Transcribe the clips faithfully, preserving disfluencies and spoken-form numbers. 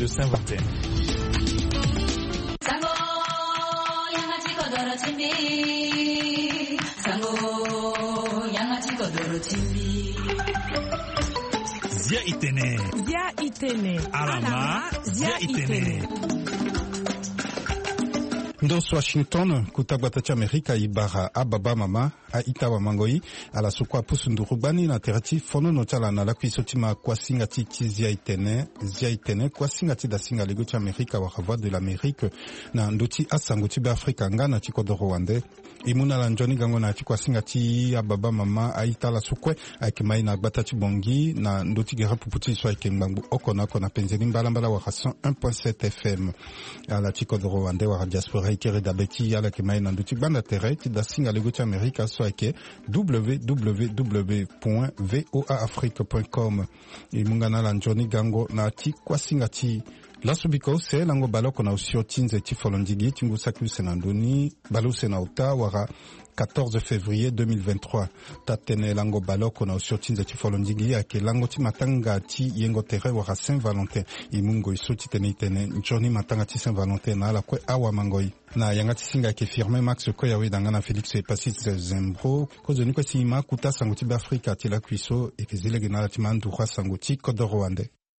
de Saint-Valentin. Zia Itene. Zia Itene. Alama. Zia Itene. Ndos Washington kutagwata cha Amerika ibara ababa mama a itawa mangoi ala sukwa pusundurubani na terati fono no chala na lakwi sotima kwa singa ti Zia Itene Zia Itene kwa singa ti da singa lego cha Amerika wa voix de l'Amérique na ndoti asango ti Afrika ngana ti kodo Rwanda imuna la njoni gango na ti kwa singa ti ababa mama a itala sukwe akimai na gbata ti bongi na ndoti gera puputi so ikengbangu okona kona penzeni mbala mbala wa cent un point sept F M ala ti kodo Rwanda wa diaspora ikere dabeti yala kimai na ndoti banda tere ti da singa lego ti Amerika so ake w w w point voa afrique point com imungana la njoni gango na ti kwa singa ti Lasubiko se lango baloko na usio tinze ti folondigi tingu saku senandoni balo sena uta wara quatorze février deux mille vingt-trois tatene lango baloko na usio tinze ti folondigi ake lango ti matanga ti yengo tere wara Saint-Valentin imungo iso ti tene tene njoni matanga ti Saint-Valentin na ala kwe awa mangoi na yanga ti singa ke firme Max ko yawe dangana Félix Epasis Zembro ko zoni ko si ma kuta sango ti Afrika ti la kuiso e ke zile gena ti mandu kwa sango ti kodo Rwanda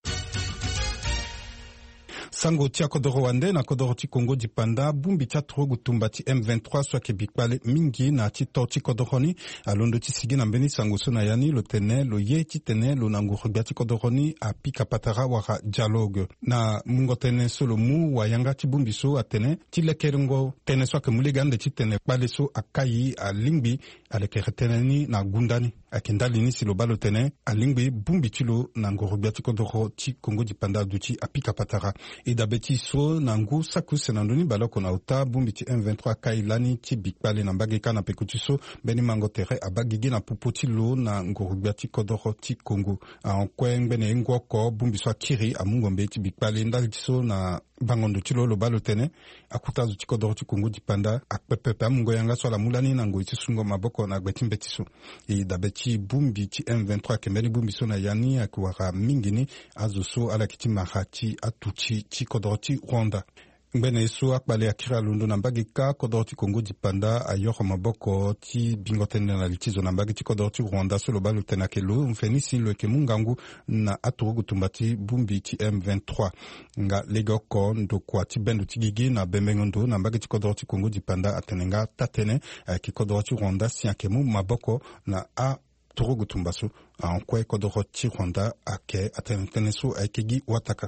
sango tia kodo Rwanda na kodo ti Congo di panda bumbi tia trogu tumba ti M vingt-trois so ke bikpale mingi na ti to ti kodo honi alondo ti sigi na mbeni sango so na yani lo tene lo ye ti tene lo nangu rugba ti kodo honi a pika patara wara dialogue na mungo tene so lo mu wa yanga ti bumbi so atene ti lekerengo tene so ke mulegande ti tene kpale so akayi a lingbi a lekere tene ni na gundani akendali ni si lo balo tene a lingbi bumbi ti lo nangu rugba ti kodo ti Congo di panda duti a pika patara e dabeti so nangu saku senandoni baloko na uta bumbi ti M vingt-trois kailani ti bikpale na mbageka na pekuti so beni mango tere abagigi na pupoti lo na ngurugba ti kodoro ti Congo a kwe ngene ngoko bumbi so akiri amungombe ti bikpale ndali ti so na bangondo ti lo lo balo tene akuta zu ti kodoro ti Congo di panda akpepepe amungo yanga so la mulani na ngoi ti sungo maboko na gbeti mbeti so e dabeti bumbi ti M vingt-trois kembeni bumbi so na yani akuwara mingini azo so ala kiti mahati atuchi ti kodoro ti Rwanda ngene so akpale akira lundo na mbagika kodoro ti Congo di panda ayoko maboko ti bingotene na litizo na mbagi ti kodoro ti Rwanda so lo balo tena ke lo mfenisi lo ke mungangu na aturugu tumbati bumbi ti M vingt-trois nga legoko ndo kwa ti bendo ti gigi na bembengondo na mbagi ti kodoro ti Congo di panda atenenga tatene ki kodoro ti Rwanda si akemu maboko na a turugu tumbaso a kwe kodoro ti Rwanda ake atenene so akegi wataka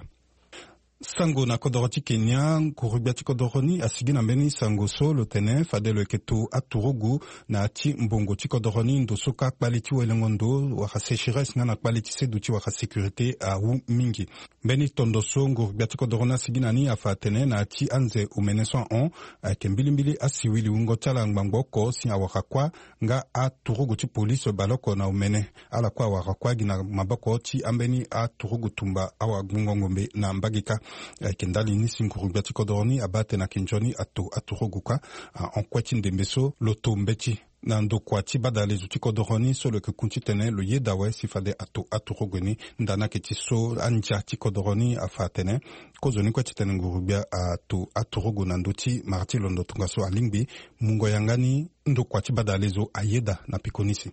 sango na kodoro ti Kenya kurubia ti kodoro ni asigi na mbeni sango so lo tene fadelo keto aturugu na ti mbongo ti kodoro ni ndo so ka kpali ti welengo ndo waka sécheresse nga na kpali ti sedu ti waka sécurité a wu mingi mbeni tondo so ngurubia ti kodoro na asigi na ni afa tene na ti anze umene so on ayeke mbilimbili asiwili ungo ti ala ngbangba oko si awaka kwa nga aturugu ti polisi baloko na umene ala kwa awaka kwa gi na maboko ti ambeni aturugu tumba awa ngongombe na mbagika kendali nisi ngurubia ti kodoro ni abate na kenjoni ato aturuguka en kweti ndembeso loto mbeti na ndokwa ti badale zu ti kodoro ni so lo ke kunti tene lo ye dawe si fade ato aturugu ni ndana ke ti so anja ti kodoro ni afa tene kozo ni kweti tene ngurubia ato aturugu na ndoti marti londo tunga so alingbi mungo yangani ndokwa ti badale zo ayeda na pikonisi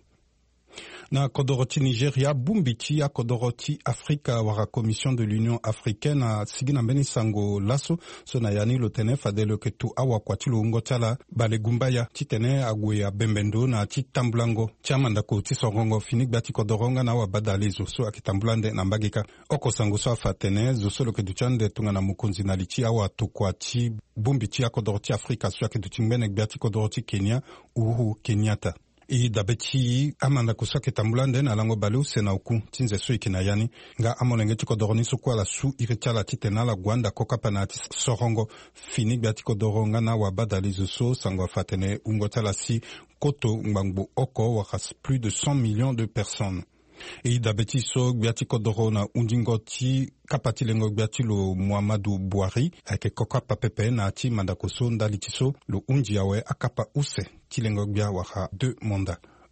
na kodoro ti Nigeria bumbi ti a kodoro ti Afrika wara commission de l'Union africaine a sigi na mbeni sango laso so na yani lo tene fadelo ke tu awa kwa ti lo ungo ti ala bale gumbaya ti tene ague abembendo na ti tambulango ti amandako ti sorongo fini gba ti kodoro nga na awa badale zo so ayeke tambulande na mbageka oko sango so afa tene zo so lo yeke duti ande tunga na mokonzi na li ti awa tokua ti bumbi ti a kodoro ti Afrika so ayeke duti ngbene gbia ti kodoro ti Kenya Uhuru Kenyatta e dabeti amanda kusake tambulande na lango balu sena uku tinze so ikina yani nga amolenge ti kodoro ni so kwa la su irichala ti tena la gwanda kokapa na ti sorongo fini gba ti kodoro nga na wabadali zo so sango fatene ungo tala si koto ngbangbo oko wakas plus de cent millions de personnes e dabeti so gbiati kodoro na undingo ti kapati lengo gbiati lo Muhammadu Buhari ayeke kokapa pepe na ti mandako so ndali ti so lo undi awe akapa use ti lengo gbia waka deux mandats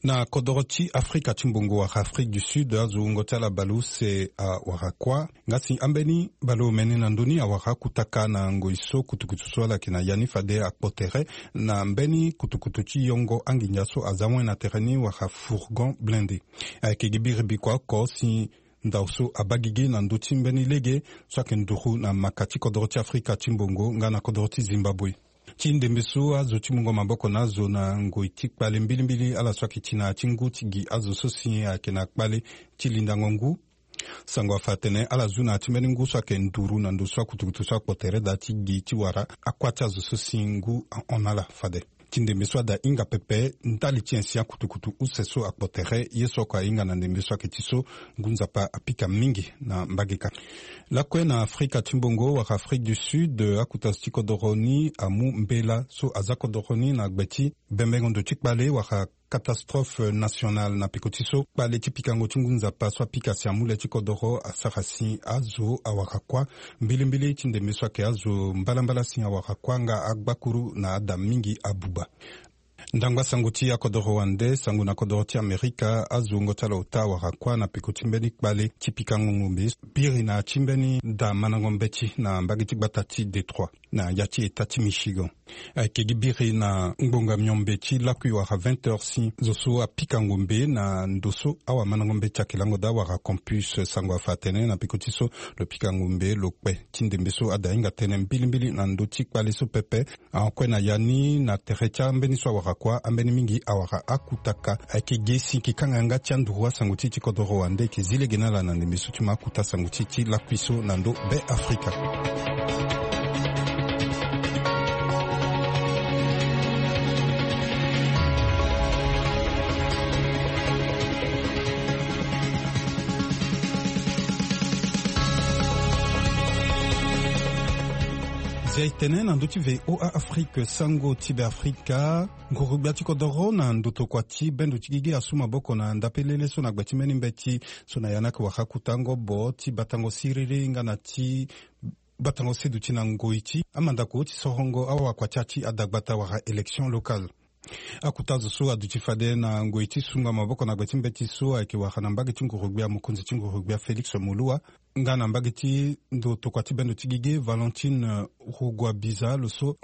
Na kodorochi Afrika chimbungu wa Afrique du Sud azu ngotala balu se a warakwa ngasi ambeni balu meni na nduni a warakutaka na ngoiso kutukutuswala kina yani fade akpotere na mbeni kutukutuchi yongo anginyaso azamwe na tereni waka fourgon blindé kegibiri bikwa ko si ndauso abagigi na nduti mbeni lege swake nduru na makati kodorochi Afrika chimbungu nga na kodorochi Zimbabwe chinde mbesu azo chimungo maboko nazo na ngoiti kpale mbili mbili ala swaki china chingu chigi azo sosi ya kena kpale chilinda ngongu sangwa fatene ala zuna chimeni ngu swake nduru na ndu swaku tukutu swaku potere da chigi chiwara akwata azo sosi ngu onala fade chinde mbesu da inga pepe ntali chiensia kutukutu useso akpotere yeso kwa inga na ndembesu aketiso ngunza pa apika mingi na mbagika. Lakwe na Afrika chimbongo wa Afrique du Sud akutas chikodoroni amu mbela so azakodoroni na gbeti bembengondo chikbale wa catastrophe nationale na pikotiso pale chipikango chungunza pa so pika siamule chikodoro asarasi azo awakakwa mbili mbili chinde meswa ke azo mbalambala si awakakwa nga agbakuru na adam mingi abuba. Ndangwa sanguti ya kodoro wande sangu na kodoro ti Amerika azu ngotala utawa rakwa na pikuti mbeni kbale chipika ngumbi piri na chimbeni da manangombechi na mbagiti batati Detroit na yati etati Michigan kegibiri na ngbonga myombechi lakui waka vingt heures si zoso a pika ngumbi na ndoso awa manangombechi akilango da waka campus sangu afatene na pikuti so lo pika ngumbi lo kwe tindembeso ada inga tene mbili mbili na ndoti kbale so pepe kwe na yani na terecha mbeni so waka kwa ambeni mingi awaka akutaka akigesi kikanganga chanduwa sanguti chikodoro wande kizile genala na ndembeso chuma akuta sanguti chi la kuiso nando be Afrika. Zaitene na nduti ve O A Afrique sango tibe Afrika ngurubati kodoro na nduto kwati bendu chigige asuma boko na ndapelele so na gbati meni mbeti so na yanaka wakakutango bo ti batango siriri ngana ti batango sedu tina ngoiti amanda ko ti sohongo awa kwachachi adagbata wa election locale akutazo so adutifade na ngoiti sunga maboko na gbati mbeti so akiwa hanambage chingurubia mukunzi chingurubia Felix Mulua ngana mbagiti ndo tokwati bendo tigige Valentine Rugwabiza loso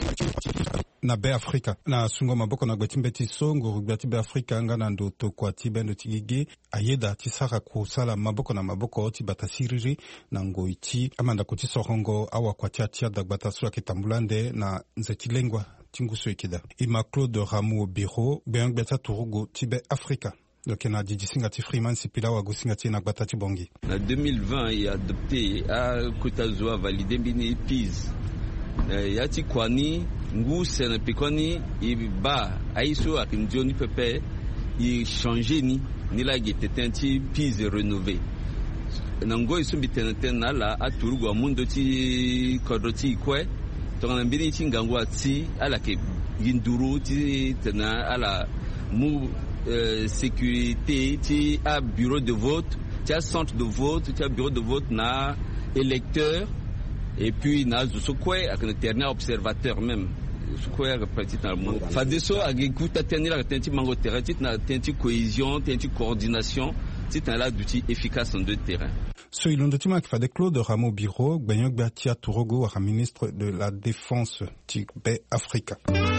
na be Afrika na sungo maboko na gbati mbeti so ngurubati be Afrika ngana ndo tokwati bendo tigige ayeda tisaka kusala maboko na maboko oti batasiriri na ngoiti amanda kuti sohongo awa kwati atia dagbata so akitambulande na nzetilengwa tinguso ikida ima Claude Rameau Biro ben gbata turugo tibe Afrika. Donc on a dit Singati Freeman Sipila wa Gusingati na Batati Bongi. En deux mille vingt, il a adopté à Kotazoa validé bini P I S. Yati kwani ngu sena pikoni iba aiso akimjoni pepe i changer ni ni la gete tenti P I S rénové. Nango isumbi tenatena la aturugo amundo ti kodroti kwe. Tona mbini chingango ati ala ke yinduru ti tena ala mu Euh, sécurité, tu as bureau de vote, tu as centre de vote, tu as bureau de vote, na électeur et puis na zosokwe avec le dernier observateur même. Zosokwe petit dans le monde. Fadeso agikuta tenir la tenti mango terrain, na tenti cohésion, tenti coordination, c'est un là d'outils efficaces en deux terrains. So ilondotima kifade Claude Rameau Biro Gbenyog Batia Turogo wa ministre de la Défense Tikbe Afrika.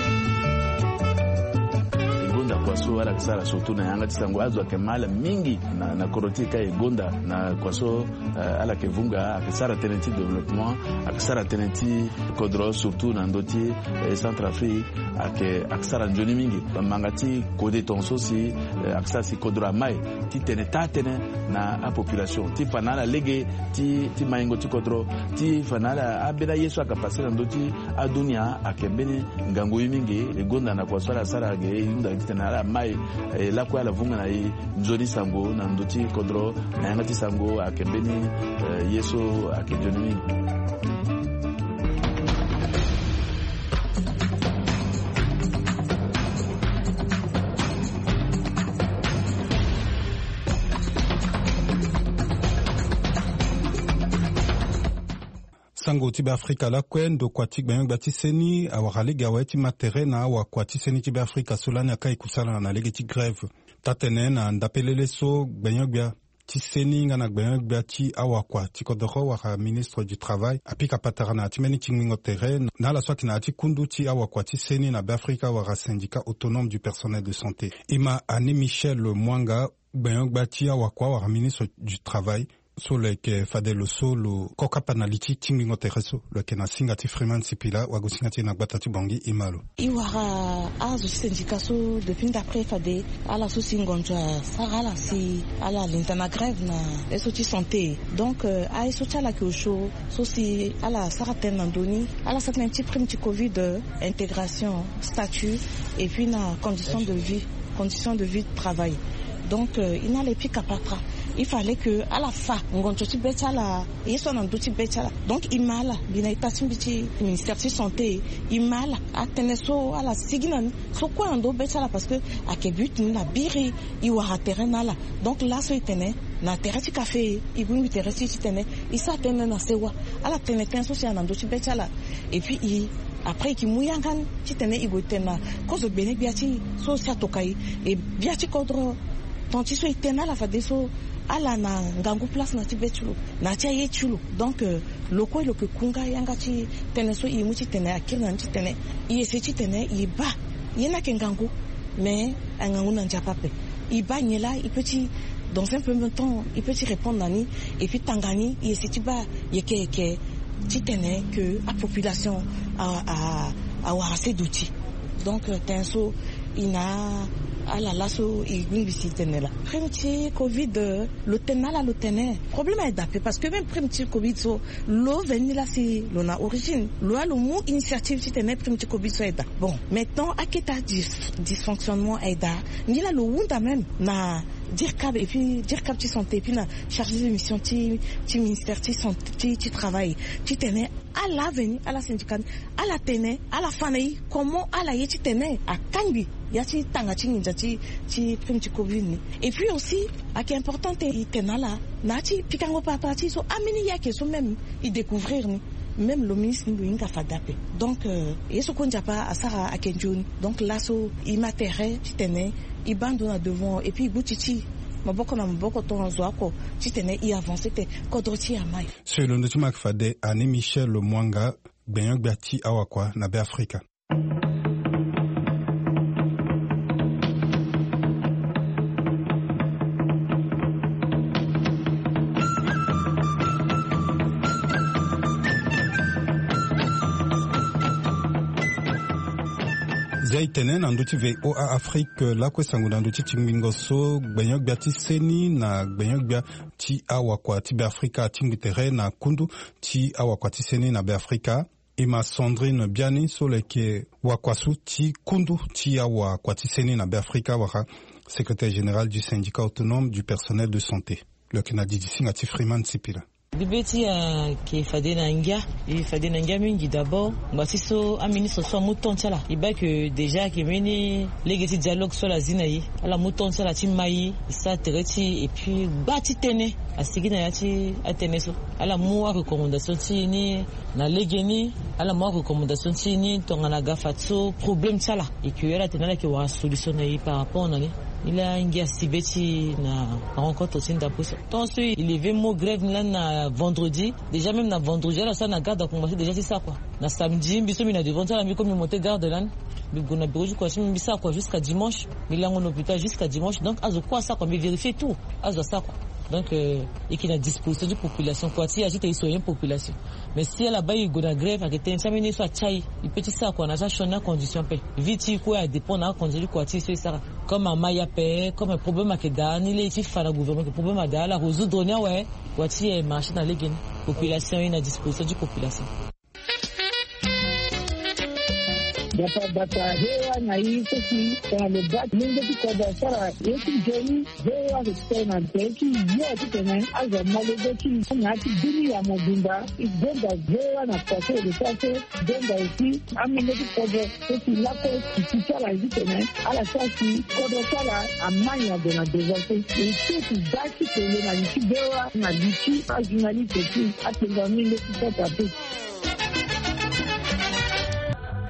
Kwaso ala kisara surtout na yanga tisango azwa kemala mingi na na korotika egonda na kwaso uh, ala kevunga akisara tenenti développement akisara tenenti kodro surtout na ndoti eh, Centrafrique ake akisara njoni mingi mangati kode tonso si uh, akisara si kodro mai ti teneta tene na a population ti fanala lege ti ti maingo ti kodro ti fanala abeda yesu akapasira ndoti adunia akebeni ngango mingi egonda na kwaso ala sara ge yunda tena ala mai eh, la kwa la vunga na i njoni sango na ndoti kodro na yangati sango akembeni eh, yeso akejoni. Sango tibe Afrika la kwen do kwatik bayang batiseni awakale gaweti matere na awa kwatiseni tibe Afrika solani akai kusala na lege ti grève. tatene na ndapelele so gbenyogbia ti seni nga na gbenyogbia ti awakwa ti kodoro waka ministre du travail apika patara na ti meni ti ngmingo tere na ala so ayeke na ti kundu ti awakwa ti seni na beafrika waka syndicat autonome du personnel de santé e ma ani Michel Mwanga gbenyogbia ti awakwa waka ministre du travail so le ke fade lo so lo koka panaliti tingi ngote reso le ke na singa ti Freeman Sipila wago singa ti na gbata ti bangi imalo iwara azo syndicat so depuis d'après fade ala so singonja sarala si ala lintana grève na eso ti santé donc euh, a eso chala ke osho so si ala saraten nandoni ala satnen ti prime ti covid euh, intégration statut et puis na condition de vie condition de vie de travail donc euh, il n'a les pics à patra il fallait que à la fin on continue betala et son en douti betala donc il mala bina itatin biti ministère de santé il mala ateneso à la signan so quoi on do betala parce que à quel but na biri il wara terrain là donc là so itene na terrain ti café il bu terrain ti tene il s'atene na sewa à la tene ten so si en douti betala et puis il après qui mouyangan ti tene igotena cause bene biati so sa tokai et biati kodro tant il so itena la fadeso ala na ngangu place na tibetulo na tia yetulo donc euh, loko lo ke kunga yanga ti tene so i muti tene akina ti tene i ese ti tene i ba yena ke ngangu mais ngangu na njapape i ba nyela i petit dans un premier temps il peut y répondre nani et puis tangani i ese ti ba yeke yeke ti tene que la population a a a wa assez d'outils donc euh, tenso ina ala laso igwin visitene la primti covid le tenala le tene problème est d'appel parce que même primti covid so lo veni la si lo na origine lo a le mot initiative ti tene primti covid so eda bon maintenant aketa dis, dysfonctionnement eda ni la lo wunda même na dircab et puis dircab ti santé et puis na chargé de mission ti ti ministère ti santé ti ti travail ti tene à la veni à la syndicat à la tene à la fanai comment à la yeti tene à kangi yati tanga ti ninja ti ti prime ti covid ni et puis aussi à qui important te tena la na ti pikango papa ti so amini yake so même i découvrir ni même le ministre ni inga fadape donc euh, yeso konja pa asara akenjoni donc là so i matéré ti tene i bando na devant et puis butiti maboko na maboko to nzo ako ti tene i avancer te kodroti amai selon le timak fade ani Michel Mwanga gbenyogbia ti awakwa na beafrika zaitene na nduti ve O A Afrique la kwesangu na nduti tingingo so gbenyogbia ti seni na gbenyogbia ti awakwa ti beafrika tingitere na kundu ti awakwa ti seni na beafrika ima Sandrine Biani so leke wakwasu ti kundu ti awakwa ti seni na beafrika waka secrétaire général du syndicat autonome du personnel de santé le Canadi disinga ti Freeman Sipila Bibeti ya ki fade na ngia, il fade na ngia mingi d'abord, basi so a ministre so mouton tala. Il ba que déjà ki meni legeti dialogue so la zinayi, ala mouton tala ti mayi, sa tereti et puis bati tene, asigi na yati atene so. Ala mo recommandation ti ni na legeni, ala mo recommandation ti ni tongana gafatso problème tala et que yala tenala ki wa solution na yi par rapport na ni. Il a un gars si bêti na rencontre aussi d'appuyer. Ensuite, il est venu grève là na vendredi. Déjà même na vendredi là ça na garde à commencer déjà c'est ça quoi. Na samedi, biso mina devant ça la mi comme monter garde là. Bigona bureau quoi, c'est ça quoi jusqu'à dimanche. Mais là on hôpital jusqu'à dimanche. Donc azo quoi ça quoi, mais vérifier tout. Azo ça quoi. Donc euh, et qu'il a disposition de population quoi, si agite ils sont une population. Mais si elle a ba il gona grève avec ten samedi soit chai, il petit ça quoi, na ça chona condition paix. Vite quoi dépend na condition quoi, si c'est ça. Comme un maya paix, comme un problème à Kedan, il est fait la gouvernement, le problème à la résoudre ouais, quoi si est marché dans les gains. Population une à disposition de population. Data data hewa na hii sisi kwa lebaki mingi kwa dasara yetu jeni hewa kutena teki yote tena aza malebeki na kidini ya mobimba igonga hewa na pase de pase gonga aussi amene kwa sisi lako kichara hivi tena ala sasi kwa sala amanya de na devote ikitu daki tele na kidewa na lichi ajunali teki atenga mingi kwa tape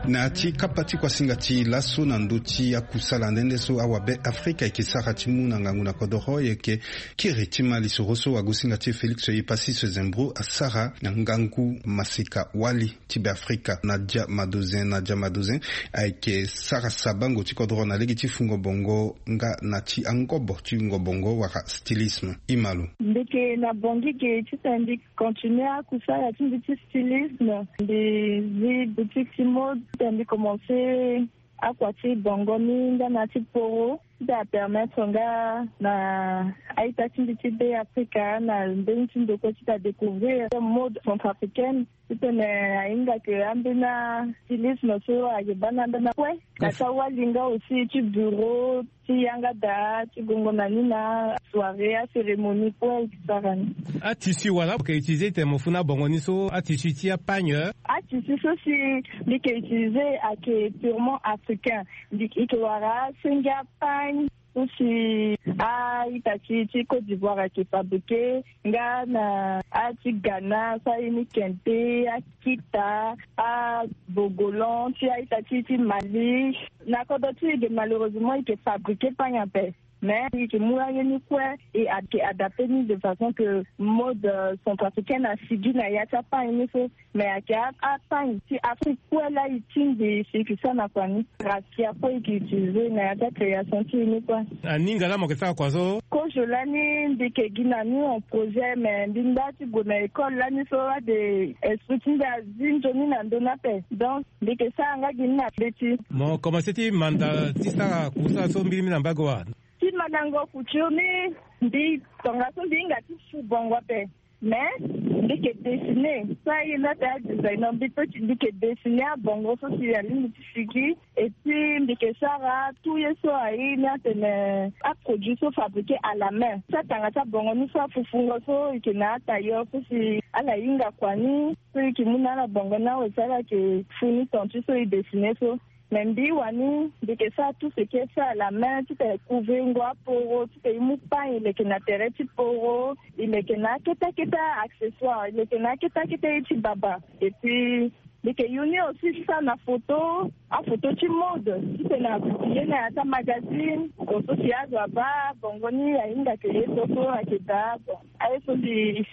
na ti kapati kwa singati laso na ndoti ya kusala ndende so awabe Afrika ikisaka timu na ngangu na kodoro yeke kiritima lisoroso wa gusingati Felix Yipasi Sezembro asara na ngangu masika wali tibe Afrika na dia madozen na dia madozen aike sara sabango ti kodoro na legiti fungo bongo nga na ti angobo ti ngobongo waka stylisme imalu ndike na bongi ke ti tandi continuer kusala ti ti stylisme de zi boutique ti mode tandi commencer à kwati bongo minga na ti poro da permettre nga na aita ti be Africa na ndenge ndoko ti ta découvrir le mode centrafricaine tene ainga ke ambina stylisme so ayebana ndana kwe na tawalinga aussi ti bureau ti yanga da ti gongo na soirée à cérémonie kwe kisarani a tissu wala ke utiliser te mofuna bongo ni so a tissu ti a pagne a tissu so si li ke utiliser a ke purement africain li ke wara singa pagne aussi a itachi ti Côte d'Ivoire qui fabriqué nga na a ti Ghana sa ini kente a kita a Bogolon ti a itachi ti Mali na kodo ti de malheureusement il est fabriqué par un peu mais il est moyen ni quoi et adapté de façon que mode centrafricaine a suivi na ya ta pas ni so mais a a pas si Afrique quoi là il tient des c'est que ça na quoi ni racia quoi qui utilisé na ya création ti ni quoi aninga la mo ke fa kwazo ko jolani de ke gina ni on projet mais ndinda ti go na école là ni so de instruction da zinjoni na ndona pe donc de ke ça nga gina beti mo commencer ti manda ti sa kusa so mbili na bagwa ti manango couture ndi tonga so ndinga ti fu bongo pe mais ndike dessiner ça il a ta designer bito ti ndike dessiner bongo so si ali ti figi et puis ndike sara tout yeso ai na tene a produit so fabriqué à la main ça tanga ta bongo ni so fufungo so ikina tailleur so si ala inga kwani so ikimuna na bongo na o sara ke funi tontu so i dessiner so Mendi wani de ça tout ce qui est fait à la main tu t'es couvé ngwa poro tu t'es moupa il est que na tere ti poro il est que na keta keta accessoire il est que na keta keta ti baba et puis de que yoni aussi ça na photo a photo ti mode tu t'es na publier na ta magazine au social ba bongoni ainda que yeso ko akita bon ai so di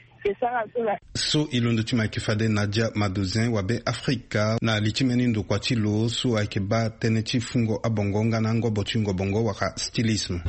so ilondo ti maikifade Nadia Madozen wabe Afrika na litimeni ndo kwa tilo so aikeba tene ti fungo abongonga na ngobo ti ngobongo waka stylisme.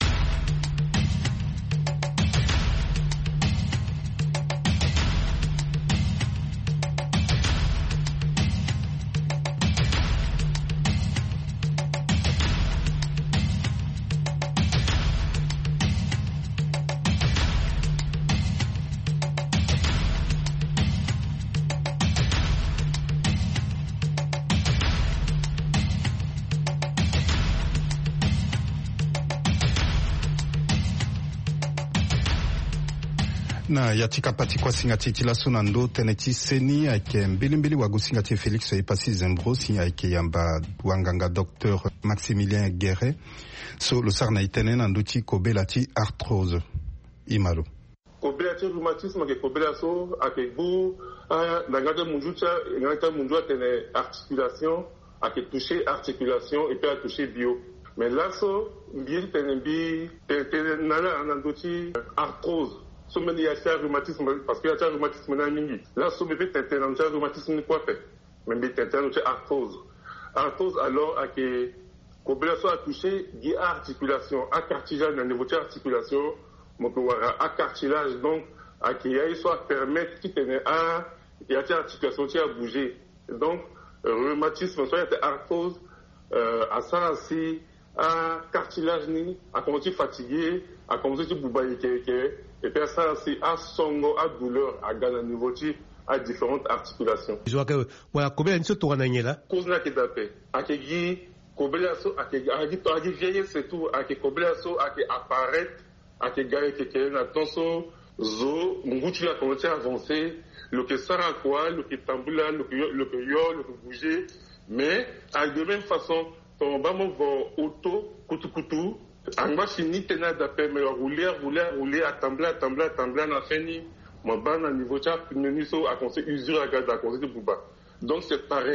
Na yatika pati kwa singati tila sonando teneti seni ake mbilimbili wagu singati Felix Yipasi Sezembro si ake yamba wanganga docteur Maximilien Guéret so lo sarna itene nanduti kobela ti arthrose imalo kobela ti rhumatisme ke kobela so ake bu nangata munjucha nangata munjua tene articulation ake toucher articulation et puis à toucher bio mais là so bien tene bi tene nala nanduti arthrose so many ya sa rhumatisme parce que ya sa rhumatisme na mingi là so bébé tente na sa rhumatisme ni quoi fait mais bébé tente na arthrose arthrose alors à que kobela so a touché gi articulation à cartilage na niveau de articulation mo ko wara à cartilage donc à que ya soit permettre qui tenait à ya ta articulation qui a bougé donc rhumatisme so ya arthrose euh à ça aussi à cartilage ni à commencer fatigué à commencer boubaye que et puis ça c'est à songo à douleur à gana niveau à différentes articulations. Je vois que voilà combien de choses tu as gagné là. Cause na kedape à que gi kobela so à que à gi à gi vieillir c'est tout à que kobela so à que apparaître à que gars que que na tonso zo munguti a commencé à avancer le que sara quoi le que tambula le que le que yo le que bouger mais à de même façon ton bamo va auto kutu kutu angba fini tena d'appel mais rouler rouler rouler attembler attembler attembler na fini mon ban à niveau cha menu so a conseil usure à garder à conseil de bouba donc c'est pareil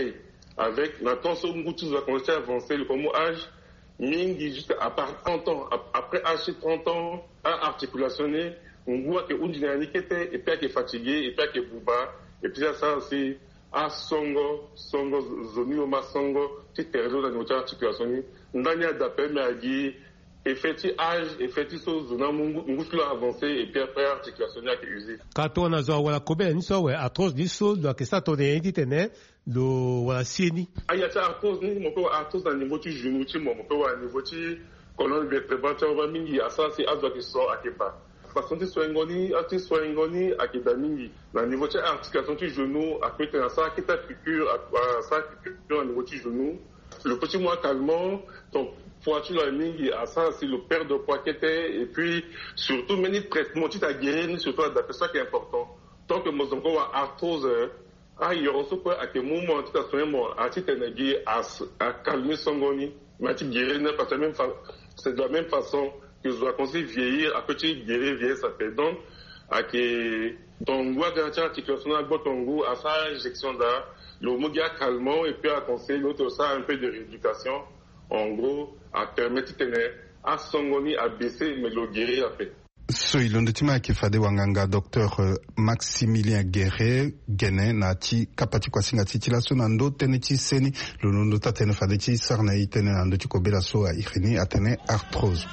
avec maintenant ce Ngouti va commencer à avancer le premier âge, Mingi juste à part trente ans, après âge de trente ans, à articulationner, on voit que Undinani était, et puis qui est fatigué, et puis qui est bouba, et puis ça aussi, à Songo, Songo, Zonioma Songo, petite période de articulation, Ndania d'appel, mais à dire, effectif âge, effectif chose, Ngouti l'a avancé, et puis après articulation qui est usé. Quand on a zoé la combien, ni so, atroce, ni so, donc ça, ton identité, do wala sieni aya ta arthrose ni mo ko arthrose na niveau ti genou ti mo mo ko wa niveau ti colonne vertébrale ti wa mingi asa si azwa ki so akepa façon ti so ngoni ati so ngoni akeda mingi na niveau ti articulation ti genou akete na sa aketa piqûre sa piqûre na niveau ti genou le petit mois calmant donc poitrine la mingi asa si le perte de poids qui était et puis surtout meni traitement ti ta guérir surtout d'après ça qui est important tant que mo zonko wa arthrose ah, il y a aussi quoi à quel moment tu as soigné mon artiste énergie à à calmer son goni mais tu guéris n'est pas la même façon c'est de la même façon que je dois conseiller vieillir à petit guérir vieillir ça fait donc à que ton goût garantir articulation à ton goût à sa injection là le mogia calmant et puis à conseiller l'autre ça un peu de rééducation en gros à permettre à son goni à baisser mais le guérir après. So ilondo tima kifade wanganga docteur uh, Maximilien Guerre gene na ti kapati kwa singa ti la so nando tene ti seni londo ta tene fade ti sarna itene nando ti kobela so a irini atene arthrose.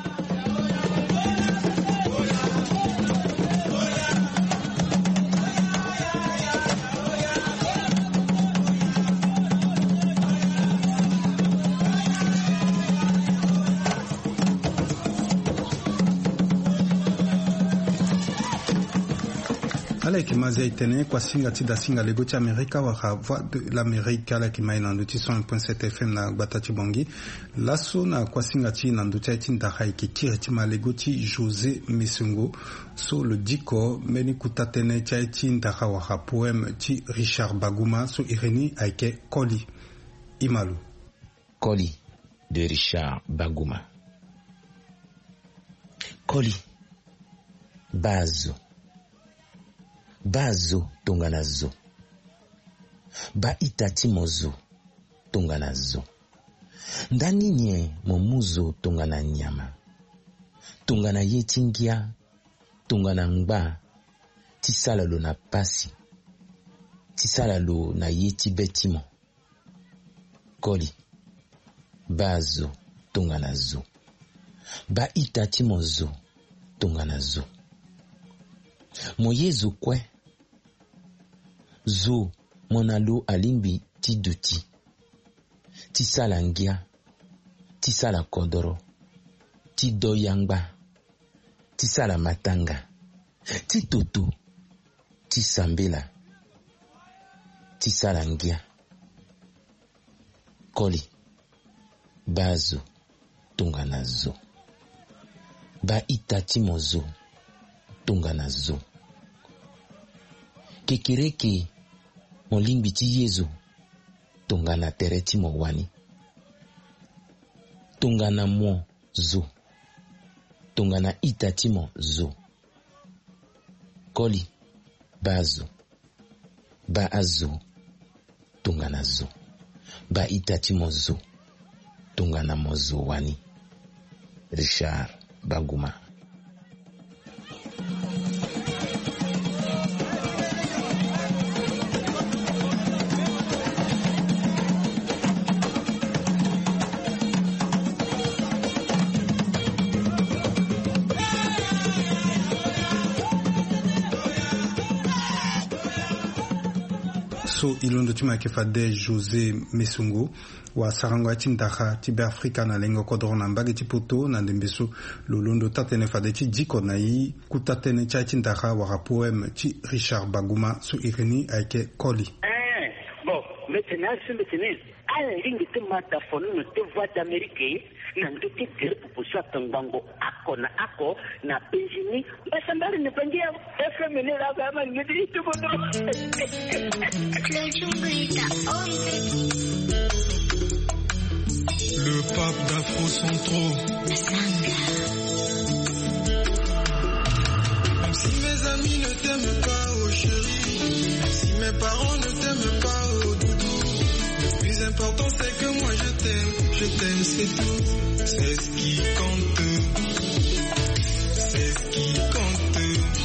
Ala kimazi itene kwa singa ti da singa lego ti Amerika wa voix de l'Amérique ala kimai na nduti cent un point sept F M na batati bongi laso na kwa singa ti na nduti ti ndaha ki tire ti malego ti José Messengo so le diko meni kutatene ti ti ndaha wa poème ti Richard Baguma so ireni aike Koli Imalu Koli de Richard Baguma. Koli bazo bazo tonganazo ba itati mozo tonganazo ndani nye momuzo tongana nyama tongana yetingia tongana ngba tisala lo na pasi tisala lo na yeti betimo Koli bazo tonganazo ba itati mozo tonganazo moyezo kwe zo monalo alimbi ti duti ti sala ngia ti sala kodoro ti doyangba ti sala matanga ti toto ti sambela ti sala ngia Koli bazo tonganazo ba itati mozo tonganazo kekereke molimbi ti yezo tongana tereti mo wani tongana mo zo tongana itati mo zo Koli bazo ba azo tongana zo ba itati mo zo tongana mo zo wani Richard Baguma. So ilondo tima ke fade José Messengo wa sarango ati ndaha ti be Afrika na lengo kodro na mbage ti poto na ndembeso lolondo tatene fade ti diko na yi kutatene cha ti ndaha wa poème ti Richard Baguma so ireni aike Koli. Eh bon maintenant c'est maintenant à la ligne de mata fonu no te voix d'Amérique na ndote tere proposition tangango ako na ako na Benjini basambali ne pangia F M ne la kama ngidi tu bono le pape d'Afro Centro. Si mes amis ne t'aiment pas, oh chérie, si mes parents ne t'aiment pas, oh doudou, c'est tout. C'est ce qui compte. C'est ce qui compte.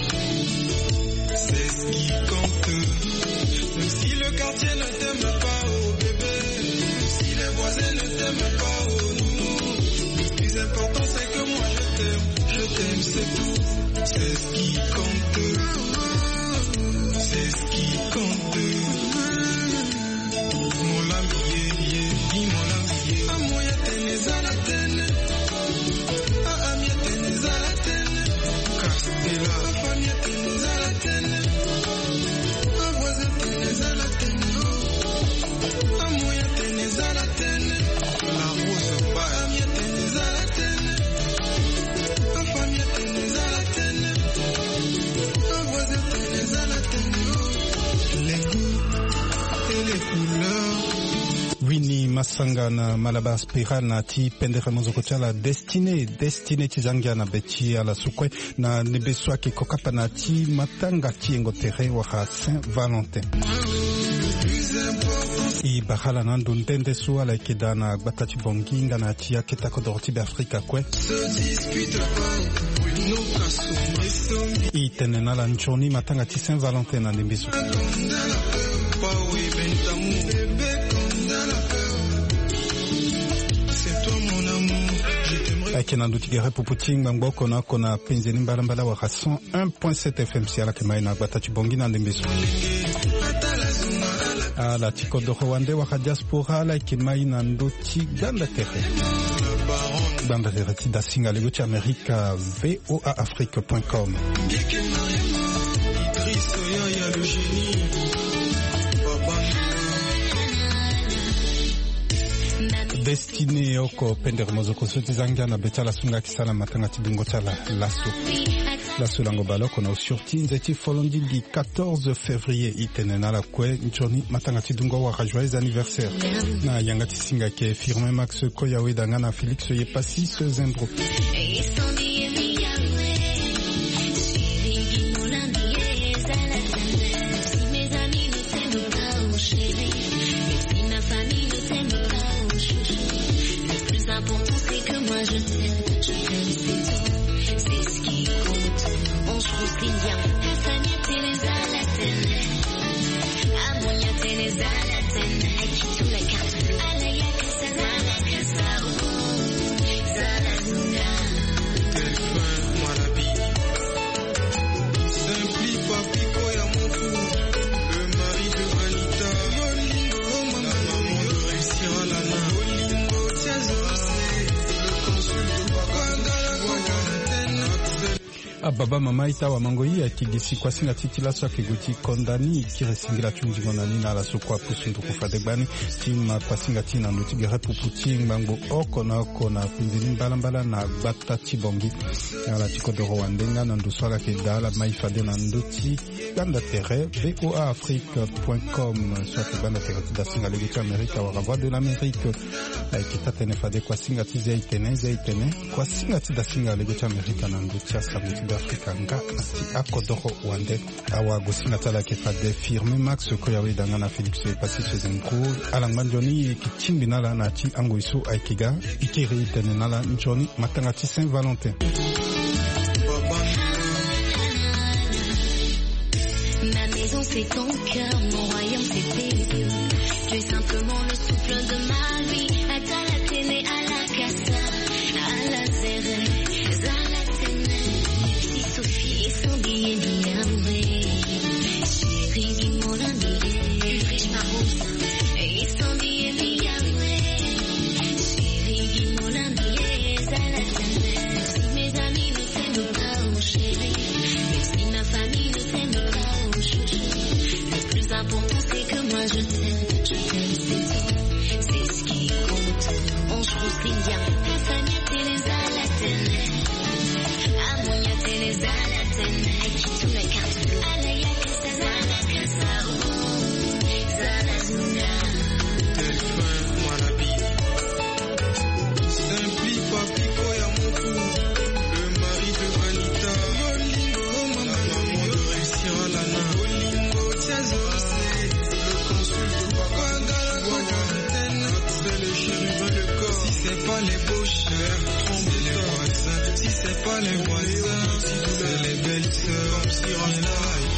C'est ce qui compte. Si le quartier ne t'aime pas, oh bébé, si les voisins ne t'aiment pas, oh nounou, le plus important c'est que moi je t'aime, je t'aime, c'est tout. C'est ce qui compte. C'est ce qui compte. Mon lami, dis mon lami, amoya tenez à la tenne, ah amia tenez à la tenne, Castella, famille tenez à la tenne, ah voisin tenez à la tenne, amoya tenez à la tenne, la rose ba amia tenez à la tenne, ah famille tenez à la tenne, ah voisin tenez à la tenne, les goûts et les couleurs. Winnie Masanga na Malabar Spiral na ti pendere mozoko chala Destiny Destiny tizangia na beti ala sukwe na nebeswa ki kokapa na ti matanga ti ngotere wa Saint Valentin. I bahala na ndundende su ala ikidana batati bonginga na ti akita kodorti be Afrika kwe. I tenena la nchoni matanga ti Saint Valentin na nebesu. Akina ndutigere puputing bango kona kona penzeni mbala wa cent un point sept F M si ala kema ina batati bongi na ndembeso. Ala tiko do Rwanda wa diaspora ala kema ina ndoti ganda tere. Ganda tere ti da singa lego ti Amerika v o a afrique point com. Destiny oko pendere mozoko soti zanga na betala sunga kisala matanga tidungo chala lasso lasso lango baloko na surti nzeti folondi di quatorze février itenena la kwe njoni matanga tidungo wa joyeux anniversaire na yanga tisinga ke firme Max Koyawe danga na Félix Yepasi ce zembro Baba mama ita wa mangoi ya kigisi kwa singa titila so kiguti kondani kire singila chunji ngonani na la sokwa pusundu kufadebani tima kwa singa tina nutigere puputing bango oko na oko na pindini mbala na bata tibongi ala tiko do Rwanda na nduswala ke dala maifade na nduti ganda tere v o a afrique point com so ke ganda tere da singa lego Amerika wa voix de l'Amérique kita tene fade kwa singa tize itene ze itene kwa singa tida singa lego Amerika na nduti asabuti Afrika nga ati akodoro wande awa gosina tala ke fade firme Max Koyawe danga na Félix Yepasi ce zembro ala ngbanjoni kitimbi nala na ti angoiso aikiga ikere tene nala njoni matanga ti Saint Valentin. Ma maison c'est ton cœur, mon royaume c'est tes yeux. Tu es simplement le souffle de ma vie. À ta la tene, à la casa, à la zere, à la tene. Si Sophie et son billet diamé. Chérie, dis mon ami, riche ma rose. Et son billet diamé. Chérie, dis mon ami, à la tene. Si mes amis ne t'aiment pas, oh chérie. Et si ma famille ne t'aime pas, oh chouchou. Le plus important c'est que moi je t'aime, je t'aime c'est tout. C'est ce qui compte, on chose bien. Afanyate les alatene, amonyate les alatene. Akituna katu, alaya kasa, zana kasa, oh, zana zuna. Tel fin, Manabi. Simpli Papico Yamoku, le mari de Anita. Bolingo, maman, maman de Réussir Lana. Bolingo, Tiazose, le consul de Papa. pas les voisins, c'est les belles sœurs, on est là.